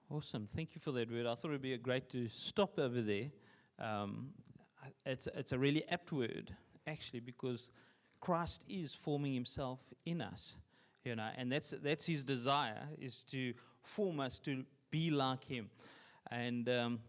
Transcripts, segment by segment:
Awesome. Thank you for that word. I thought it would be great to stop over there. It's a really apt word, actually, because Christ is forming himself in us, and that's his desire, is to form us to be like him. And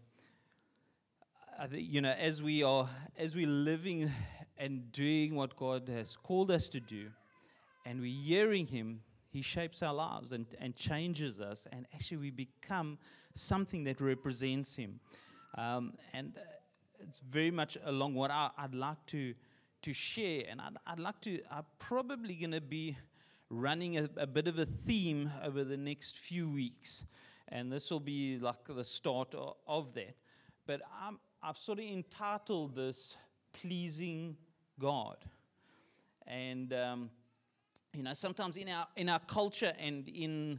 I think, as we're living and doing what God has called us to do, and we're hearing him, he shapes our lives and changes us, and actually we become something that represents him. And it's very much along what I'd like to share, and I'm probably going to be running a bit of a theme over the next few weeks, and this will be like the start of that. But I've sort of entitled this "Pleasing God," and sometimes in our culture and in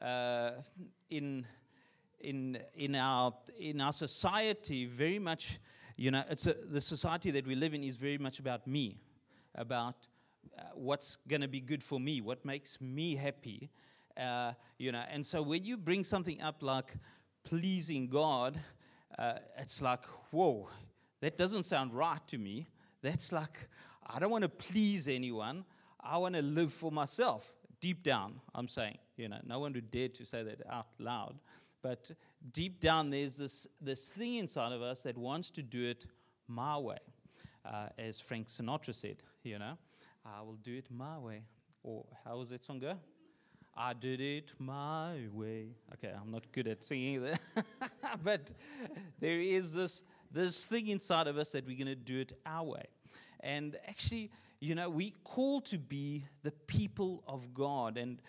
our society, very much, the society that we live in is very much about me, about what's going to be good for me, what makes me happy, And so when you bring something up like pleasing God, it's like, whoa, that doesn't sound right to me. That's like, I don't want to please anyone. I want to live for myself. Deep down, I'm saying, no one would dare to say that out loud. But deep down, there's this thing inside of us that wants to do it my way. As Frank Sinatra said, I will do it my way. Or how was that song go? I did it my way. Okay, I'm not good at singing that. But there is this thing inside of us that we're going to do it our way. And actually, we call to be the people of God. And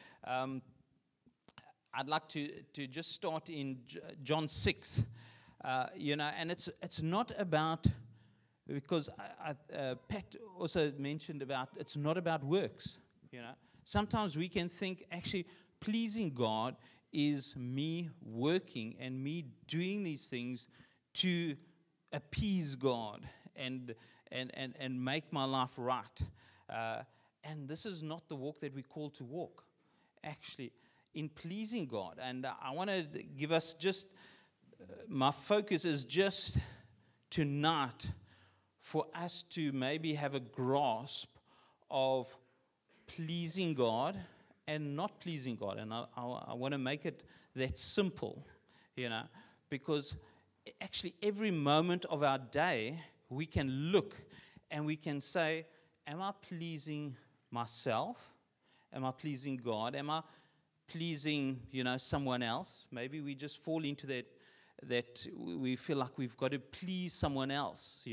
I'd like to just start in John 6. And it's not about, because Pat also mentioned about, it's not about works. Sometimes we can think, actually, pleasing God is me working and me doing these things to appease God and make my life right. And this is not the walk that we're called to walk, actually, in pleasing God. And I want to give us just, my focus is just tonight for us to maybe have a grasp of pleasing God and not pleasing God. And I want to make it that simple, because actually every moment of our day, we can look and we can say, am I pleasing myself? Am I pleasing God? Am I pleasing, someone else? Maybe we just fall into that we feel like we've got to please someone else,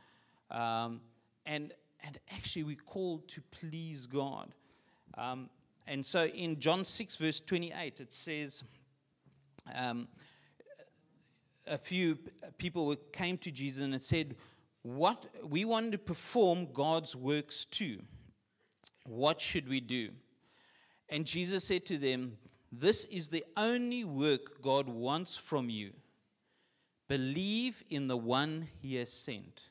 and actually we're called to please God. And so in John 6, verse 28, it says, a few people came to Jesus and it said, "What we want to perform God's works too. What should we do?" And Jesus said to them, "This is the only work God wants from you. Believe in the one he has sent."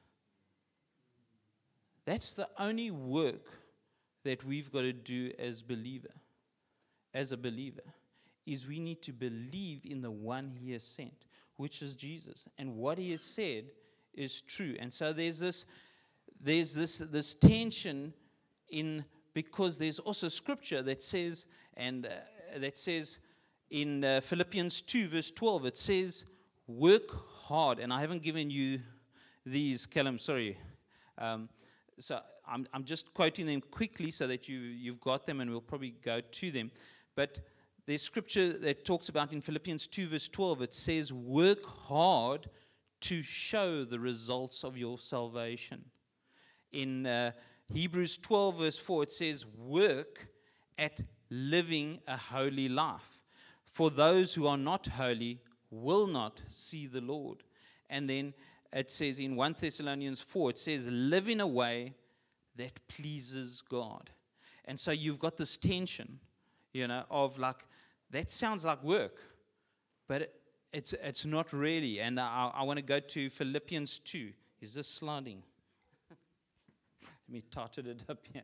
That's the only work that we've got to do as a believer, is we need to believe in the one he has sent, which is Jesus. And what he has said is true. And so there's this tension in, because there's also scripture that says, and that says in Philippians 2 verse 12, it says, work hard. And I haven't given you these, Callum, sorry. So I'm just quoting them quickly so that you've got them, and we'll probably go to them. But there's scripture that talks about in Philippians 2 verse 12, it says, work hard to show the results of your salvation. In Hebrews 12 verse 4, it says, work at living a holy life. For those who are not holy will not see the Lord. And then it says in 1 Thessalonians 4, it says, live in a way that pleases God. And so you've got this tension, of like, that sounds like work, but it's not really. And I want to go to Philippians 2. Is this sliding? Let me tighten it up here.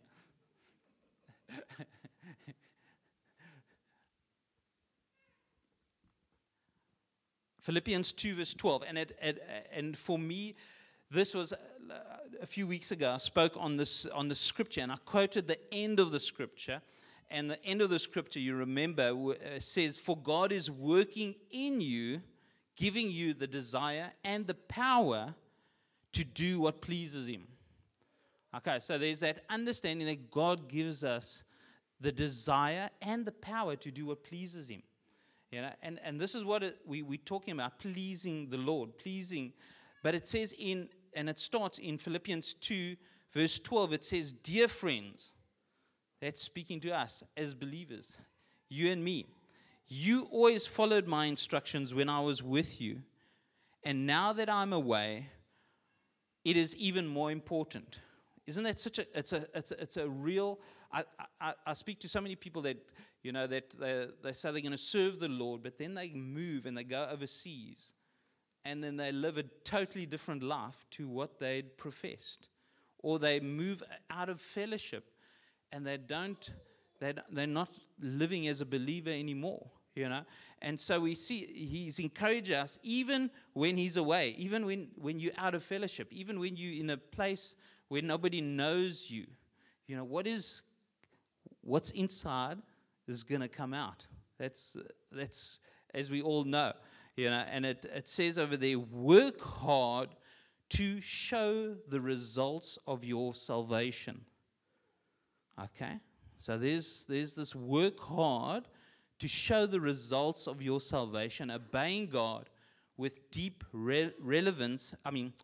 Philippians 2 verse 12. And for me, this was a few weeks ago, I spoke on the scripture, and I quoted the end of the scripture. And the end of the scripture, you remember, says, "For God is working in you, giving you the desire and the power to do what pleases Him." Okay, so there's that understanding that God gives us the desire and the power to do what pleases Him. You know, and this is what we're talking about, pleasing the Lord, pleasing. But it says and it starts in Philippians 2, verse 12, it says, "Dear friends," that's speaking to us as believers, you and me, "you always followed my instructions when I was with you, and now that I'm away, it is even more important." Isn't that such it's a real, I speak to so many people that, you know, that they say they're going to serve the Lord, but then they move and they go overseas, and then they live a totally different life to what they'd professed. Or they move out of fellowship, and they're not living as a believer anymore, you know. And so we see He's encouraged us, even when He's away, even when you're out of fellowship, even when you're in a place where nobody knows you, you know, what's inside is going to come out. That's as we all know, you know. And it says over there, "Work hard to show the results of your salvation." Okay, so there's this work hard to show the results of your salvation, obeying God with deep reverence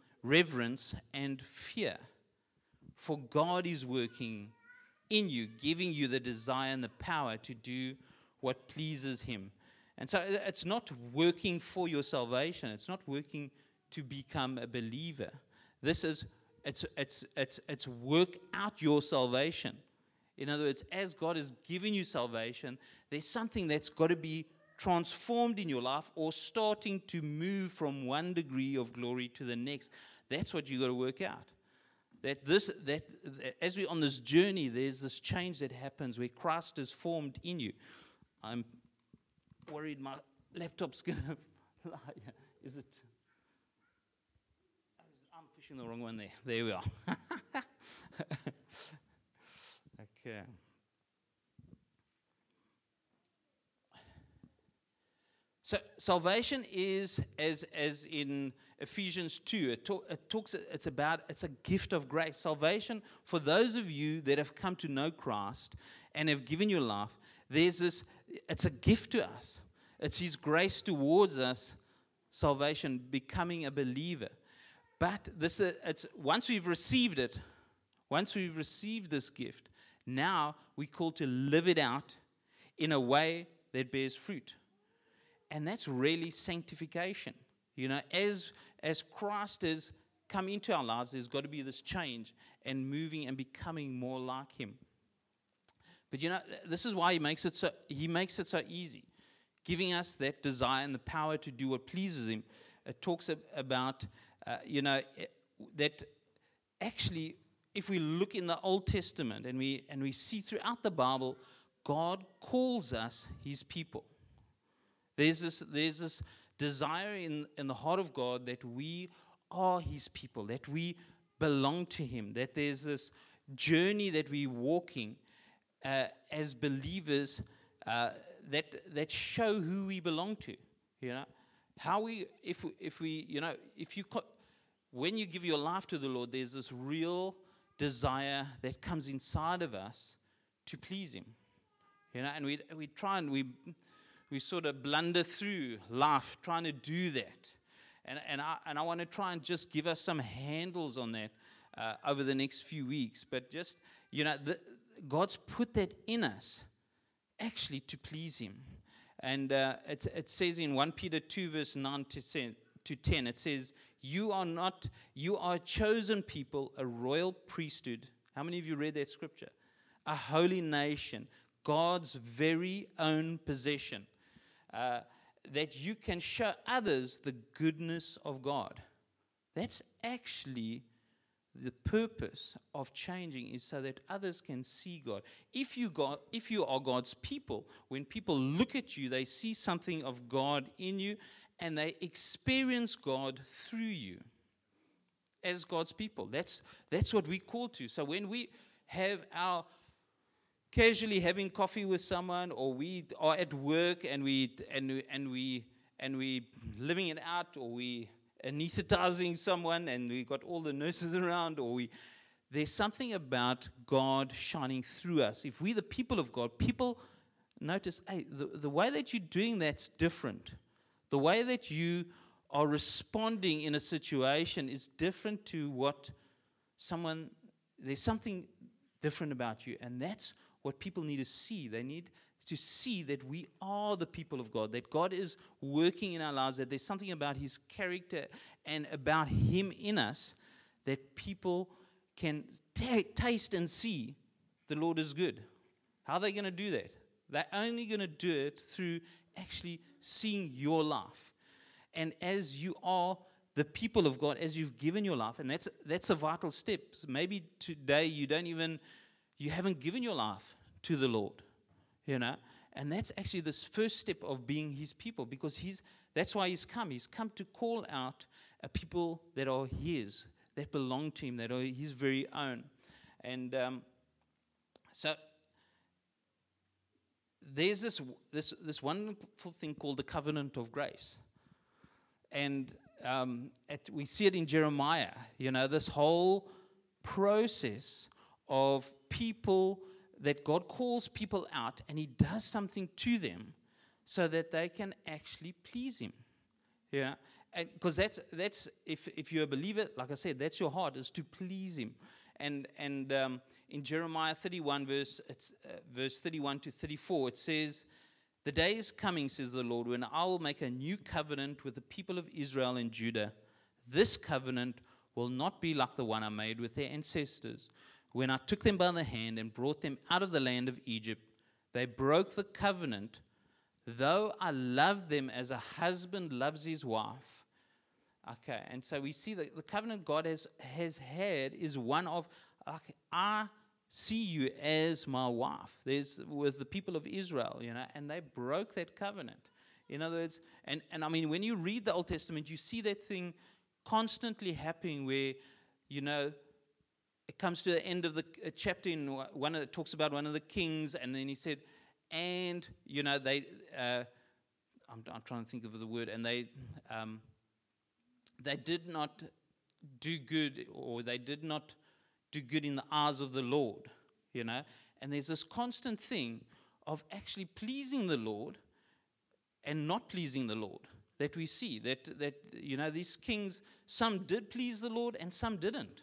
and fear. For God is working in you, giving you the desire and the power to do what pleases Him. And so it's not working for your salvation. It's not working to become a believer. This is it's work out your salvation. In other words, as God has given you salvation, there's something that's got to be transformed in your life, or starting to move from one degree of glory to the next. That's what you got to work out. That as we're on this journey, there's this change that happens where Christ is formed in you. I'm worried my laptop's going to fly. Is it? I'm pushing the wrong one there. There we are. Okay. So salvation is, as in Ephesians 2, it's a gift of grace. Salvation, for those of you that have come to know Christ and have given your life, it's a gift to us. It's His grace towards us, salvation, becoming a believer. But it's once we've received it, once we've received this gift, now we're called to live it out in a way that bears fruit. And that's really sanctification. You know, as Christ has come into our lives, there's got to be this change and moving and becoming more like Him. But you know, this is why He makes it so easy, giving us that desire and the power to do what pleases Him. It talks about, that actually, if we look in the Old Testament and we see throughout the Bible, God calls us His people. There's this desire in the heart of God that we are His people, that we belong to Him, that there's this journey that we're walking as believers that show who we belong to. You know, when you give your life to the Lord, there's this real desire that comes inside of us to please Him. You know, and we try and we sort of blunder through life trying to do that. And I want to try and just give us some handles on that over the next few weeks. But just, you know, God's put that in us actually to please Him. And it says in 1 Peter 2 verse 9 to 10, it says, you are a chosen people, a royal priesthood. How many of you read that scripture? A holy nation, God's very own possession. That you can show others the goodness of God. That's actually the purpose of changing, is so that others can see God. If you are God's people, when people look at you, they see something of God in you, and they experience God through you as God's people. That's what we call to. So when we have our casually having coffee with someone, or we are at work and we living it out, or we anesthetizing someone and we got all the nurses around, or there's something about God shining through us. If we're the people of God, people notice, hey, the way that you're doing that's different. The way that you are responding in a situation is different to what there's something different about you. And that's what people need to see. They need to see that we are the people of God, that God is working in our lives, that there's something about His character and about Him in us that people can taste and see the Lord is good. How are they going to do that? They're only going to do it through actually seeing your life. And as you are the people of God, as you've given your life, and that's a vital step. So maybe today you haven't given your life to the Lord, and that's actually this first step of being His people, because that's why He's come. He's come to call out a people that are His, that belong to Him, that are His very own. And so there's this wonderful thing called the covenant of grace. And we see it in Jeremiah, this whole process of people, that God calls people out and He does something to them so that they can actually please Him. Yeah, because that's if you're a believer, like I said, that's your heart, is to please Him. And in Jeremiah 31, verse 31 to 34, it says, "The day is coming, says the Lord, when I will make a new covenant with the people of Israel and Judah. This covenant will not be like the one I made with their ancestors, when I took them by the hand and brought them out of the land of Egypt. They broke the covenant, though I loved them as a husband loves his wife." Okay, and so we see that the covenant God has had is one of, I see you as my wife. There's with the people of Israel, and they broke that covenant. In other words, and I mean, when you read the Old Testament, you see that thing constantly happening where, it comes to the end of the chapter in one of it talks about one of the kings, and then he said, and they, I'm trying to think of the word, and they did not do good, or they did not do good in the eyes of the Lord, And there's this constant thing of actually pleasing the Lord and not pleasing the Lord that we see. That these kings, some did please the Lord and some didn't,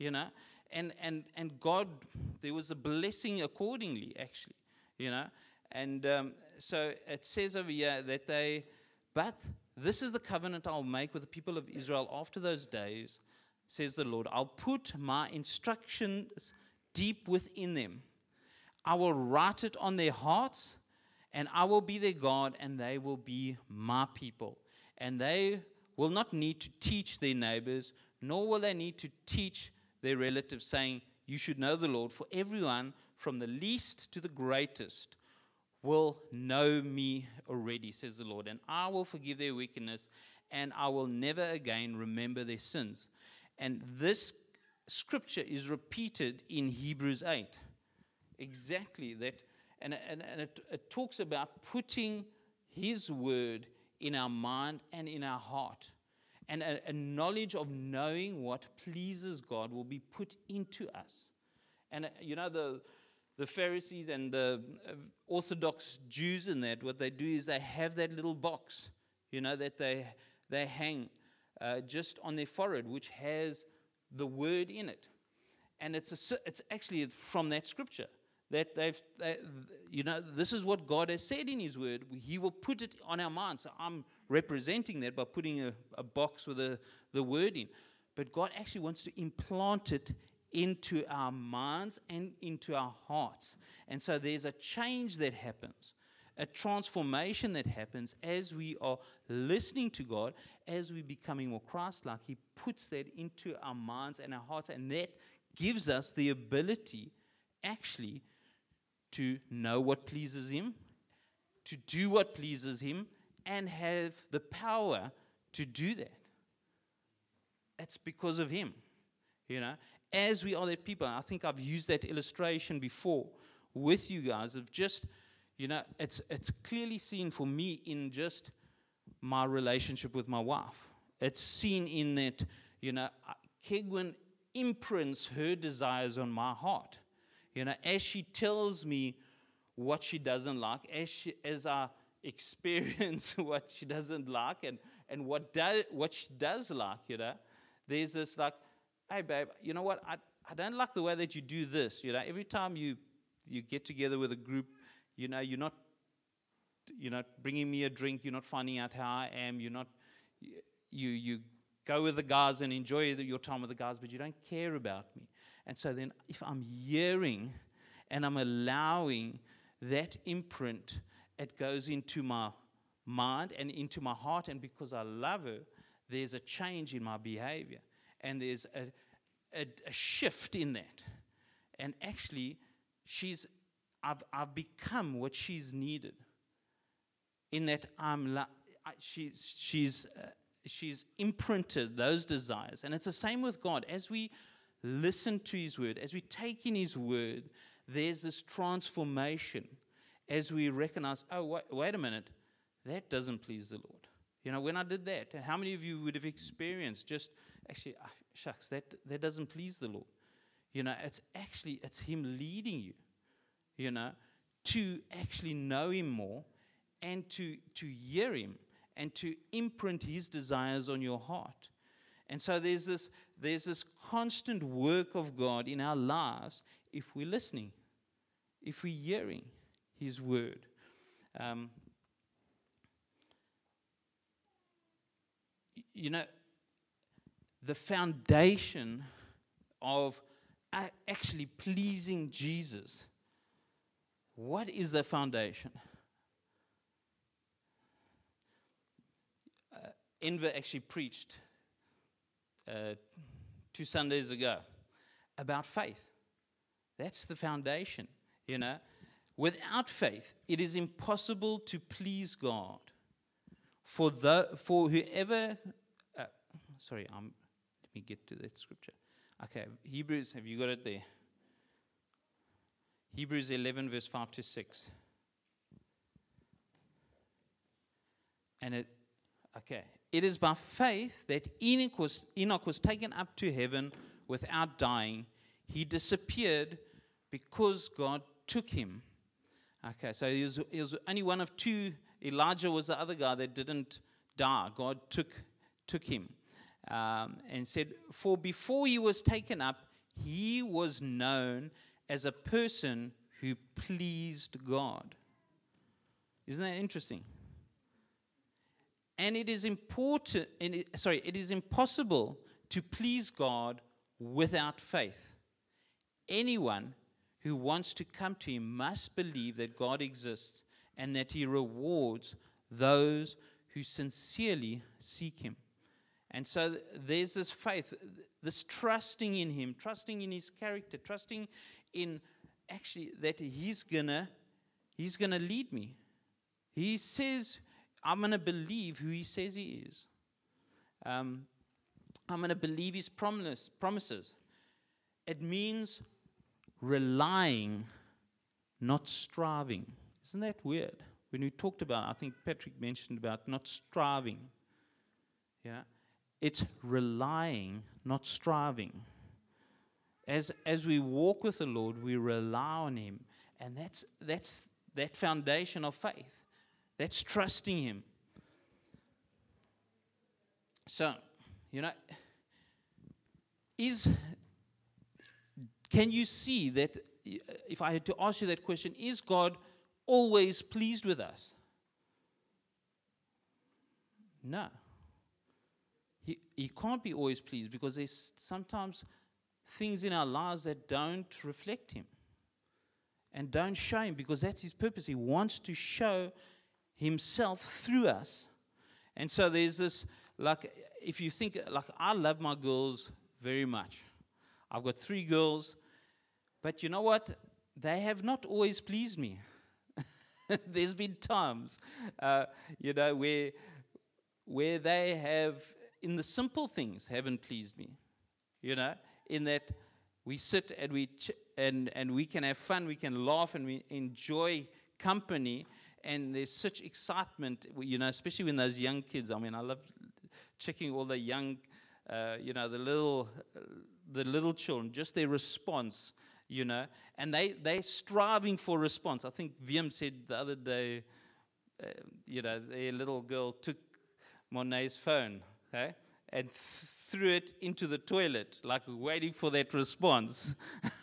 And God, there was a blessing accordingly, actually, And so it says over here that but this is the covenant I'll make with the people of Israel after those days, says the Lord. I'll put my instructions deep within them. I will write it on their hearts, and I will be their God, and they will be my people. And they will not need to teach their neighbors, nor will they need to teach their relatives, saying, "You should know the Lord," for everyone from the least to the greatest will know me already, says the Lord. And I will forgive their wickedness, and I will never again remember their sins. And this scripture is repeated in Hebrews 8. Exactly that. And it talks about putting His word in our mind and in our heart. And a knowledge of knowing what pleases God will be put into us. And the Pharisees and the Orthodox Jews in that, what they do is they have that little box, that they hang just on their forehead, which has the word in it. And it's actually from that scripture that this is what God has said in His word. He will put it on our minds. So I'm representing that by putting a box with the word in. But God actually wants to implant it into our minds and into our hearts. And so there's a change that happens, a transformation that happens as we are listening to God, as we're becoming more Christ-like. He puts that into our minds and our hearts, and that gives us the ability actually to know what pleases Him, to do what pleases Him, and have the power to do that. It's because of him, As we are that people, and I think I've used that illustration before with you guys of just, it's clearly seen for me in just my relationship with my wife. It's seen in that, Kegwin imprints her desires on my heart. As she tells me what she doesn't like, as I experience what she doesn't like and what she does like, there's this like, hey babe, you know what, I don't like the way that you do this. Every time you get together with a group, you're not bringing me a drink, you're not finding out how I am, you go with the guys and enjoy your time with the guys, but you don't care about me. And so then if I'm hearing and I'm allowing that imprint, it goes into my mind and into my heart, and because I love her, there's a change in my behavior, and there's a shift in that. And actually, I've become what she's needed. In that she's imprinted those desires, and it's the same with God. As we listen to His word, as we take in His word, there's this transformation. As we recognize, oh, wait a minute, that doesn't please the Lord. When I did that, how many of you would have experienced just, actually, shucks, that doesn't please the Lord. It's Him leading you, to actually know Him more and to hear Him and to imprint His desires on your heart. And so there's this constant work of God in our lives if we're listening, if we're hearing His word. The foundation of actually pleasing Jesus. What is the foundation? Enver actually preached 2 Sundays ago about faith. That's the foundation, Without faith, it is impossible to please God. For whoever, let me get to that scripture. Okay, Hebrews, have you got it there? Hebrews 11, verse 5 to 6. It is by faith that Enoch was taken up to heaven without dying. He disappeared because God took him. Okay, so he was only one of two. Elijah was the other guy that didn't die. God took him and said, for before he was taken up, he was known as a person who pleased God. Isn't that interesting? And it is impossible to please God without faith. Anyone who wants to come to Him must believe that God exists and that He rewards those who sincerely seek Him. And so there's this faith, this trusting in Him, trusting in His character, trusting in actually that He's gonna lead me. He says, I'm going to believe who He says He is. I'm going to believe His promises. It means relying, not striving. Isn't that weird? When we talked about, I think Patrick mentioned about not striving. Yeah, it's relying, not striving. As we walk with the Lord, we rely on Him, and that's that foundation of faith. That's trusting Him. So, can you see that, if I had to ask you that question, is God always pleased with us? No. He can't be always pleased, because there's sometimes things in our lives that don't reflect Him and don't show Him, because that's His purpose. He wants to show Himself through us. And so there's this, like, if you think, like, I love my girls very much. I've got 3 girls, but you know what? They have not always pleased me. There's been times, where they have, in the simple things, haven't pleased me. In that we sit and and we can have fun, we can laugh, and we enjoy company, and there's such excitement, especially when those young kids. I mean, I love checking all the young, the little children, just their response, and they're striving for response. I think Wiem said the other day, their little girl took Monet's phone, okay, and threw it into the toilet, like waiting for that response.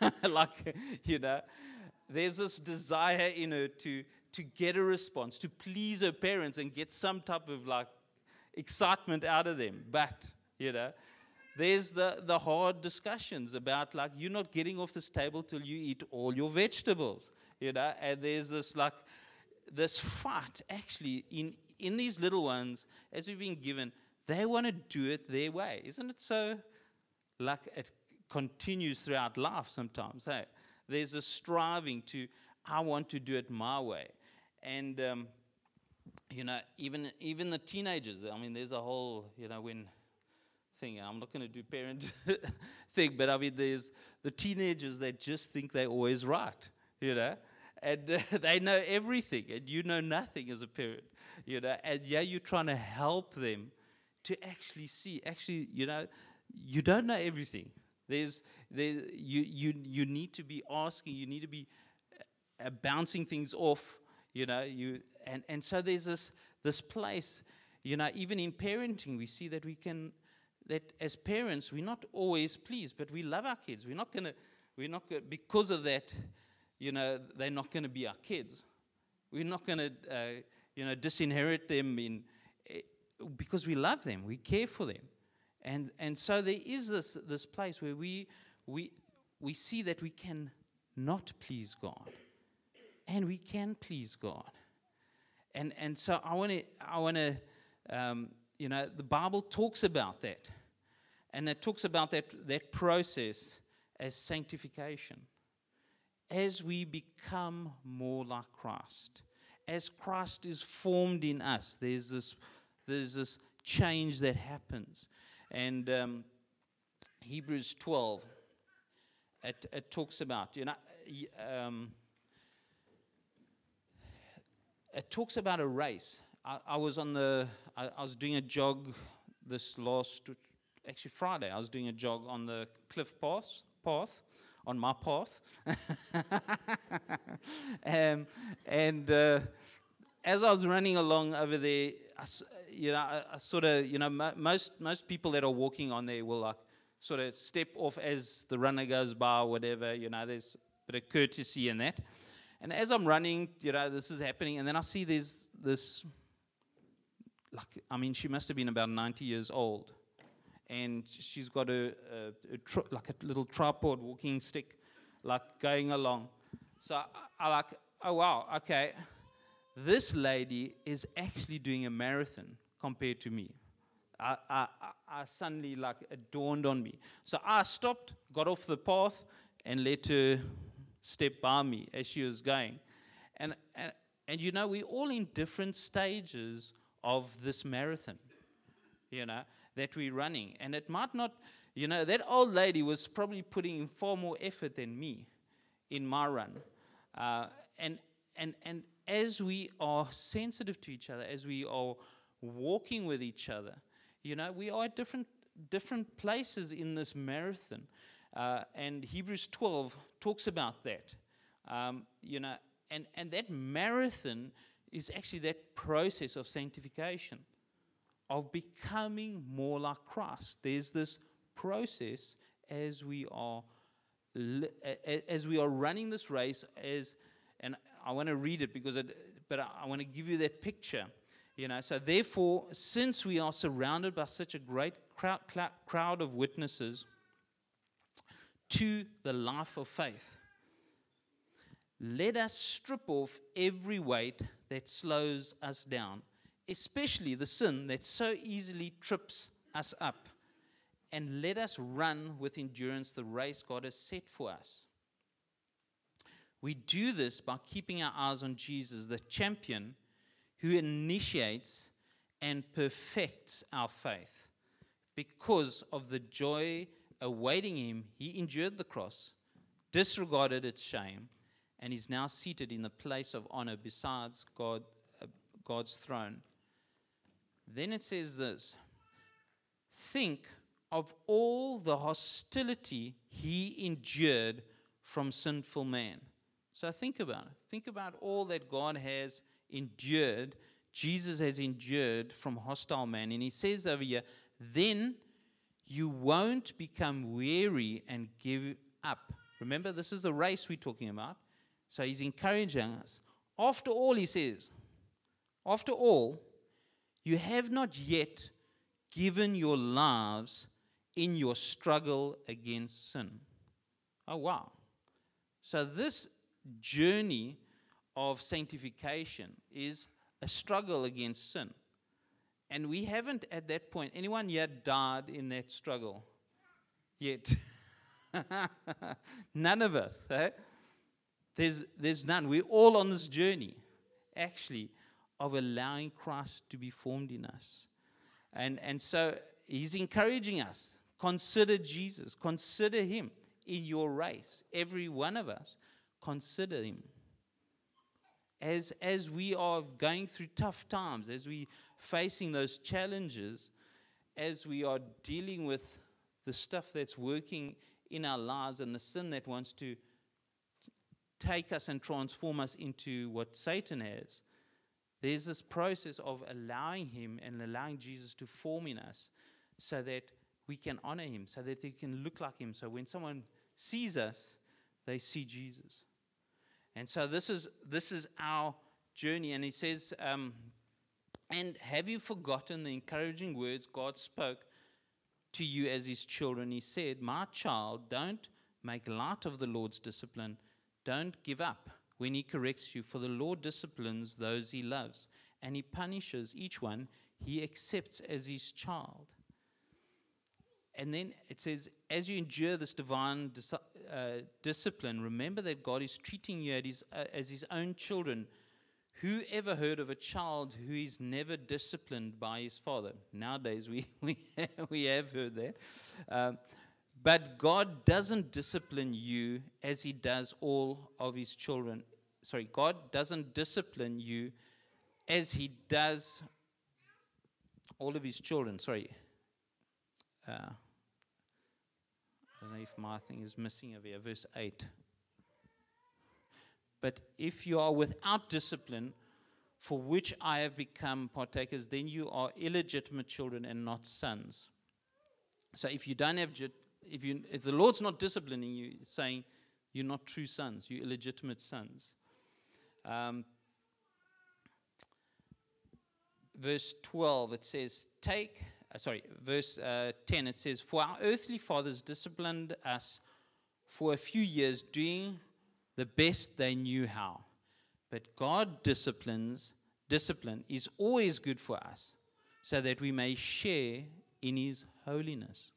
There's this desire in her to get a response, to please her parents and get some type of excitement out of them. But, there's the hard discussions about you're not getting off this table till you eat all your vegetables, and there's this fight actually in these little ones, as we've been given. They want to do it their way. Isn't it so? It continues throughout life sometimes. Hey, there's a striving I want to do it my way. And, even the teenagers, I mean, there's a whole, when thing, I'm not going to do parent thing, but I mean, there's the teenagers that just think they're always right, and they know everything, and you know nothing as a parent, and you're trying to help them to actually see, you don't know everything. You need to be asking, you need to be bouncing things off, and so there's this place, even in parenting, we see that that as parents, we're not always pleased, but we love our kids. We're not gonna, because of that, they're not gonna be our kids. We're not gonna, disinherit them because we love them, we care for them, and so there is this place where we see that we can not please God, and we can please God, and so I want to the Bible talks about that, and it talks about that process as sanctification, as we become more like Christ, as Christ is formed in us. There's this change that happens. And Hebrews 12, it talks about, it talks about a race. I was doing a jog this Friday. I was doing a jog on the cliff path, on my path. and as I was running along over there, I sort of, most people that are walking on there will sort of step off as the runner goes by or whatever, there's a bit of courtesy in that. And as I'm running, this is happening, and then I see there's this, she must have been about 90 years old, and she's got a little tripod walking stick, going along. So I oh wow, okay. This lady is actually doing a marathon compared to me. I suddenly, it dawned on me. So I stopped, got off the path, and let her step by me as she was going. And we're all in different stages of this marathon, that we're running. And it might not, that old lady was probably putting in far more effort than me in my run. And as we are sensitive to each other, as we are walking with each other, we are at different places in this marathon. And Hebrews 12 talks about that. And that marathon is actually that process of sanctification, of becoming more like Christ. There's this process as we are running this race, and I want to read it but I want to give you that picture. So therefore, since we are surrounded by such a great crowd of witnesses to the life of faith, let us strip off every weight that slows us down, especially the sin that so easily trips us up, and let us run with endurance the race God has set for us. We do this by keeping our eyes on Jesus, the champion who initiates and perfects our faith. Because of the joy awaiting him, he endured the cross, disregarded its shame, and is now seated in the place of honor besides God's throne. Then it says this, think of all the hostility he endured from sinful man. So think about it. Think about all that God has endured, Jesus has endured from hostile man. And he says over here, then you won't become weary and give up. Remember, this is the race we're talking about. So he's encouraging us. After all, he says, after all, you have not yet given your lives in your struggle against sin. Oh, wow. So this journey of sanctification is a struggle against sin. And we haven't at that point, anyone yet died in that struggle? Yet. None of us. Eh? There's none. We're all on this journey, actually, of allowing Christ to be formed in us. And so he's encouraging us. Consider Jesus. Consider him in your race. Every one of us. Consider him. As we are going through tough times, as we facing those challenges, as we are dealing with the stuff that's working in our lives and the sin that wants to take us and transform us into what Satan has, there's this process of allowing him and allowing Jesus to form in us so that we can honor him, so that we can look like him. So when someone sees us, they see Jesus. And so this is our journey. And he says, and have you forgotten the encouraging words God spoke to you as his children? He said, my child, don't make light of the Lord's discipline. Don't give up when he corrects you, for the Lord disciplines those he loves, and he punishes each one he accepts as his child. And then it says, as you endure this divine discipline, remember that God is treating you as his own children. Who ever heard of a child who is never disciplined by his father? Nowadays, we have heard that. But God doesn't discipline you as he does all of his children. Sorry, God doesn't discipline you as he does all of his children. Sorry. I don't know if my thing is missing over here. Verse 8. But if you are without discipline, for which I have become partakers, then you are illegitimate children and not sons. So if you don't have, if the Lord's not disciplining you, it's saying you're not true sons, you're illegitimate sons. Verse 12, it says, verse 10, it says, for our earthly fathers disciplined us for a few years, doing the best they knew how. But God discipline is always good for us, so that we may share in his holiness.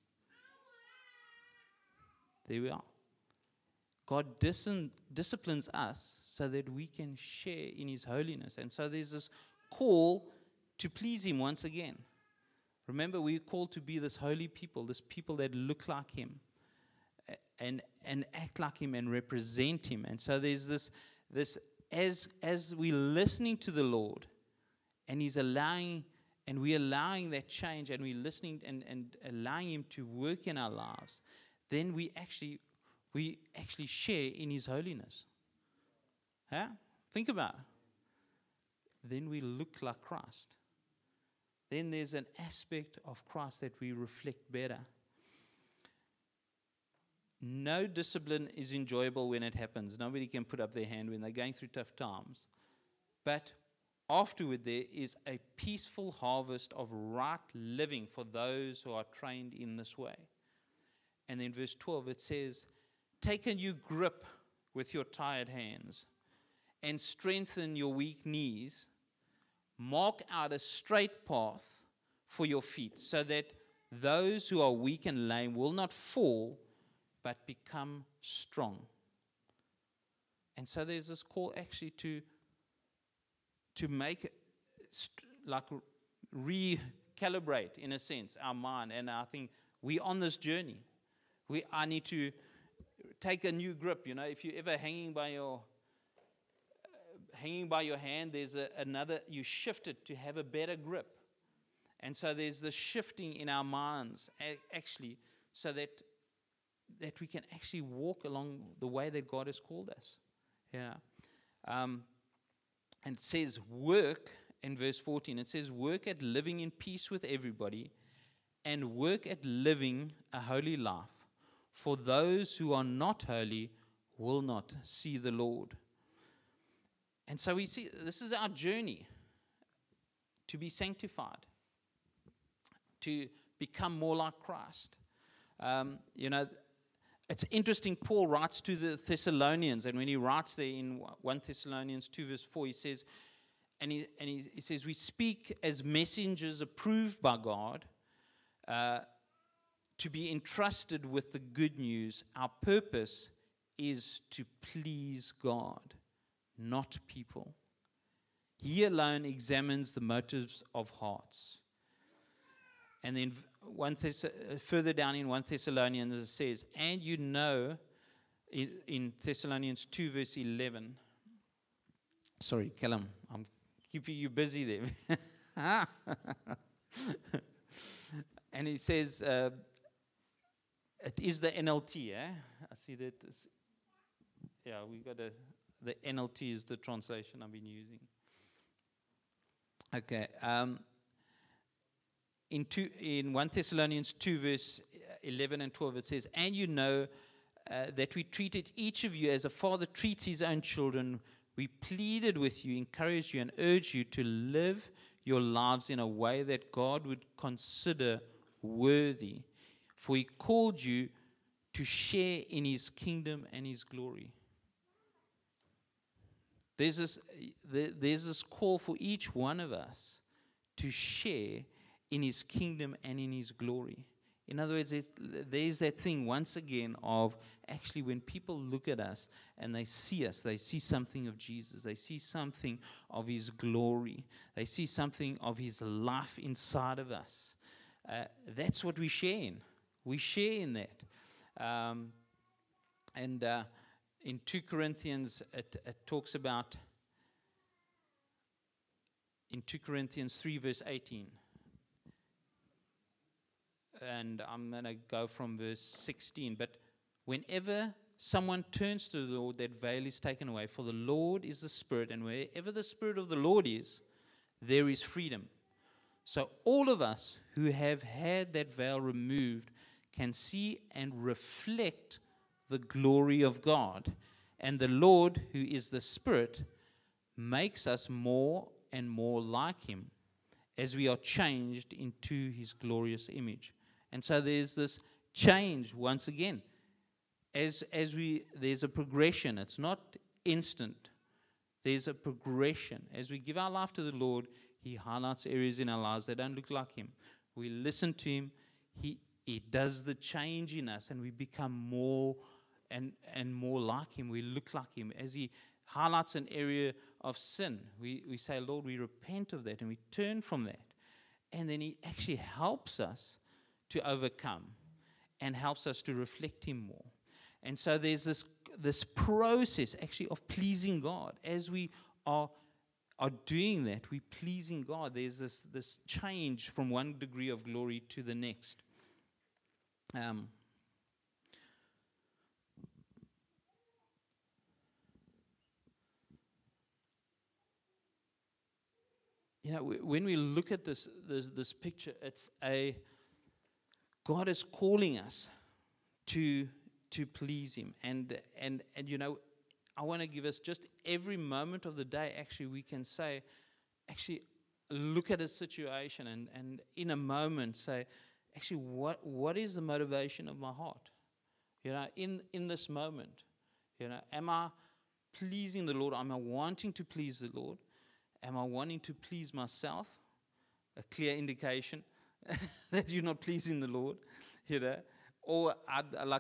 There we are. God disciplines us so that we can share in his holiness. And so there's this call to please him once again. Remember, we're called to be this holy people, this people that look like him and act like him and represent him. And so there's this as we're listening to the Lord, and he's allowing, and we're allowing that change, and we're listening and allowing him to work in our lives, then we actually share in his holiness. Huh? Think about it. Then we look like Christ. Then there's an aspect of Christ that we reflect better. No discipline is enjoyable when it happens. Nobody can put up their hand when they're going through tough times. But afterward, there is a peaceful harvest of right living for those who are trained in this way. And then verse 12, it says, take a new grip with your tired hands and strengthen your weak knees. Mark out a straight path for your feet, so that those who are weak and lame will not fall, but become strong. And so there's this call actually to make, recalibrate, in a sense, our mind. And I think we're on this journey. I need to take a new grip. If you're ever hanging by your hand, there's another, you shift it to have a better grip. And so there's the shifting in our minds, actually, so that we can actually walk along the way that God has called us. And it says work, in verse 14, it says work at living in peace with everybody, and work at living a holy life. For those who are not holy will not see the Lord. And so we see this is our journey to be sanctified, to become more like Christ. It's interesting, Paul writes to the Thessalonians, and when he writes there in 1 Thessalonians 2 verse 4, he says, he says, we speak as messengers approved by God, to be entrusted with the good news. Our purpose is to please God, not people. He alone examines the motives of hearts. And then further down in 1 Thessalonians it says, and in Thessalonians 2 verse 11, sorry, Callum, I'm keeping you busy there. And he says, it is the NLT, eh? I see that. We got the NLT is the translation I've been using. Okay. In 1 Thessalonians 2 verse 11 and 12 it says, and that we treated each of you as a father treats his own children. We pleaded with you, encouraged you, and urged you to live your lives in a way that God would consider worthy. For he called you to share in his kingdom and his glory. There's this call for each one of us to share in his kingdom and in his glory. In other words, there's that thing once again of actually when people look at us and they see something of Jesus. They see something of his glory. They see something of his life inside of us. That's what we share in. We share in that. In 2 Corinthians, it talks about, in 2 Corinthians 3 verse 18, and I'm going to go from verse 16. But whenever someone turns to the Lord, that veil is taken away. For the Lord is the Spirit, and wherever the Spirit of the Lord is, there is freedom. So all of us who have had that veil removed can see and reflect the glory of God. And the Lord, who is the Spirit, makes us more and more like him as we are changed into his glorious image. And so there's this change once again. There's a progression. It's not instant. There's a progression. As we give our life to the Lord, he highlights areas in our lives that don't look like him. We listen to him. He does the change in us, and we become more and more like him. We look like him. As he highlights an area of sin, we say, Lord, we repent of that, and we turn from that. And then he actually helps us to overcome and helps us to reflect him more. And so there's this process actually of pleasing God. As we are doing that, we're pleasing God. There's this change from one degree of glory to the next. When we look at this picture, it's God is calling us to please him. And I want to give us just every moment of the day, actually, we can say, actually, look at a situation and in a moment say, actually, what is the motivation of my heart? In this moment, am I pleasing the Lord? Am I wanting to please the Lord? Am I wanting to please myself? A clear indication that you're not pleasing the Lord, Or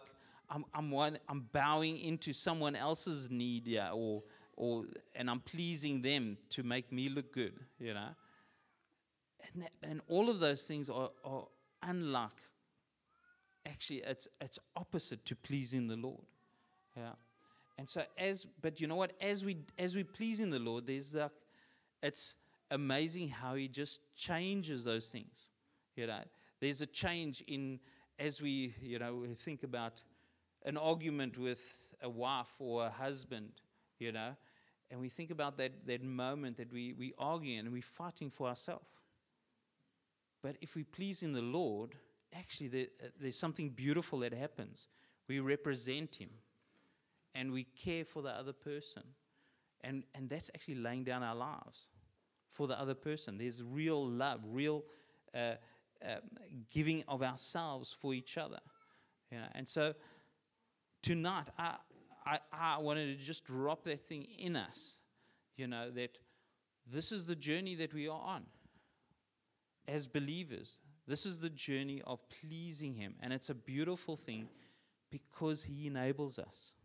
I'm bowing into someone else's need, yeah, and I'm pleasing them to make me look good, you know. And all of those things are unlike. Actually, it's opposite to pleasing the Lord, yeah. And so but you know what? As we pleasing the Lord, it's amazing how He just changes those things, you know. There's a change as we think about an argument with a wife or a husband, you know, and we think about that moment that we argue and we're fighting for ourselves. But if we please in the Lord, actually there's something beautiful that happens. We represent Him, and we care for the other person, and that's actually laying down our lives for the other person. There's real love, real giving of ourselves for each other, you know. And so tonight, I wanted to just drop that thing in us, you know, that this is the journey that we are on as believers. This is the journey of pleasing Him, and it's a beautiful thing because He enables us.